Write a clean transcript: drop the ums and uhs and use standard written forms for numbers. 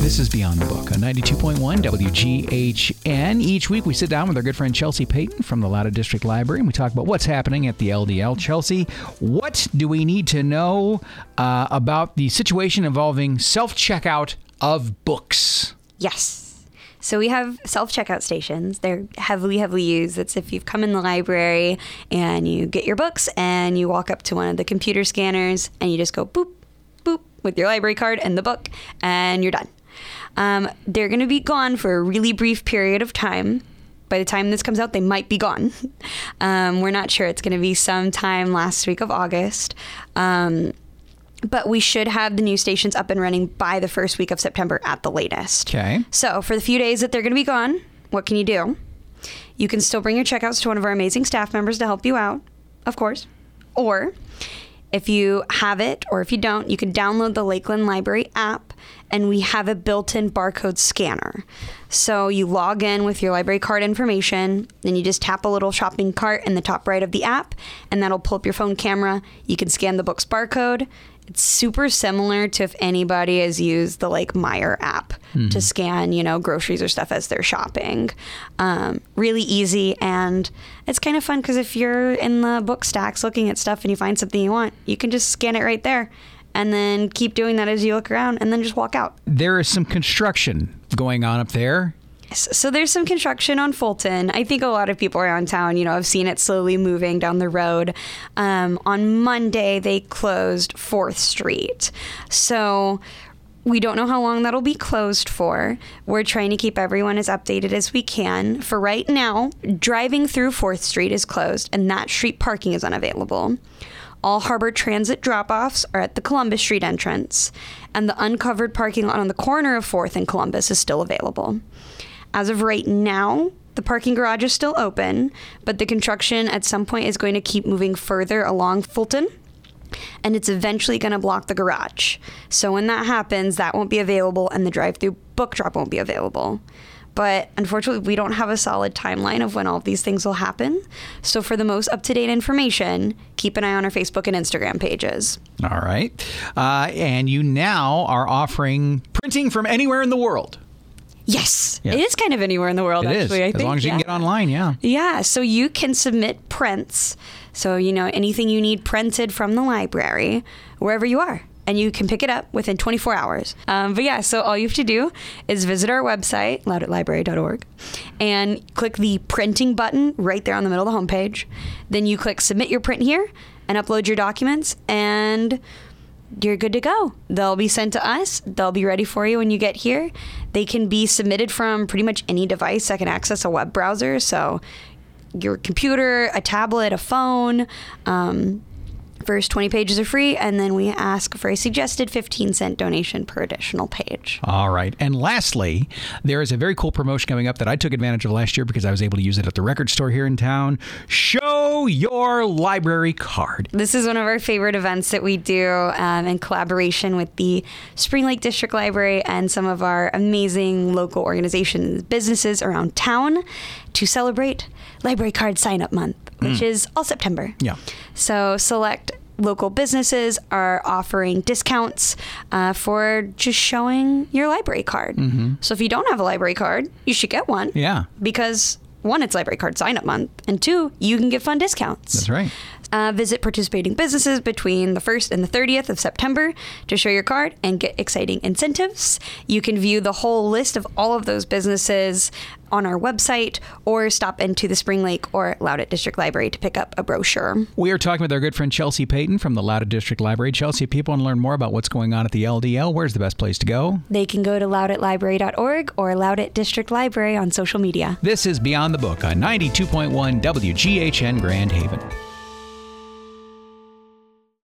This is Beyond the Book on 92.1 WGHN. Each week we sit down with our good friend Chelsea Payton from the Loudoun District Library and we talk about what's happening at the LDL. Chelsea, what do we need to know about the situation involving self-checkout of books? Yes. So we have self-checkout stations. They're heavily used. That's if you've come in the library and you get your books and you walk up to one of the computer scanners and you just go boop, boop with your library card and the book and you're done. They're going to be gone for a really brief period of time. By the time this comes out, they might be gone. We're not sure. It's going to be sometime last week of August. But we should have the new stations up and running by the first week of September at the latest. Okay. So for the few days that they're going to be gone, what can you do? You can still bring your checkouts to one of our amazing staff members to help you out, of course. Or if you have it or if you don't, you can download the Lakeland Library app and we have a built-in barcode scanner. So you log in with your library card information, then you just tap a little shopping cart in the top right of the app and that'll pull up your phone camera. You can scan the book's barcode. It's super similar to if anybody has used the Meijer app to scan, groceries or stuff as they're shopping. Really easy, and it's kind of fun because if you're in the book stacks looking at stuff and you find something you want, you can just scan it right there and then keep doing that as you look around and then just walk out. There is some construction going on up there. So there's some construction on Fulton. I think a lot of people around town, have seen it slowly moving down the road. On Monday, they closed 4th Street. So we don't know how long that'll be closed for. We're trying to keep everyone as updated as we can. For right now, driving through 4th Street is closed and that street parking is unavailable. All Harbor Transit drop-offs are at the Columbus Street entrance, and the uncovered parking lot on the corner of 4th and Columbus is still available. As of right now, the parking garage is still open, but the construction at some point is going to keep moving further along Fulton, and it's eventually going to block the garage. So when that happens, that won't be available, and the drive-through book drop won't be available. But unfortunately, we don't have a solid timeline of when all of these things will happen. So for the most up-to-date information, keep an eye on our Facebook and Instagram pages. All right. And you now are offering printing from anywhere in the world. Yes. It is kind of anywhere in the world, actually, I think. As long as you can get online, yeah. Yeah, so you can submit prints. So, anything you need printed from the library, wherever you are. And you can pick it up within 24 hours. So all you have to do is visit our website, loudounlibrary.org, and click the printing button right there on the middle of the homepage. Then you click submit your print here and upload your documents, and you're good to go. They'll be sent to us. They'll be ready for you when you get here. They can be submitted from pretty much any device that can access a web browser. So your computer, a tablet, a phone. First 20 pages are free, and then we ask for a suggested 15-cent donation per additional page. All right. And lastly, there is a very cool promotion coming up that I took advantage of last year because I was able to use it at the record store here in town. Show your library card. This is one of our favorite events that we do in collaboration with the Spring Lake District Library and some of our amazing local organizations, businesses around town to celebrate Library Card Sign-Up Month, which is all September. Yeah. So select local businesses are offering discounts for just showing your library card. So if you don't have a library card, you should get one. Yeah. Because 1, it's Library Card Sign-Up Month, and 2, you can get fun discounts. That's right. Visit participating businesses between the 1st and the 30th of September to show your card and get exciting incentives. You can view the whole list of all of those businesses on our website or stop into the Spring Lake or Loudoun District Library to pick up a brochure. We are talking with our good friend Chelsea Payton from the Loudoun District Library. Chelsea, if people want to learn more about what's going on at the LDL, where's the best place to go? They can go to loudounlibrary.org or Loudoun District Library on social media. This is Beyond the Book on 92.1 WGHN Grand Haven.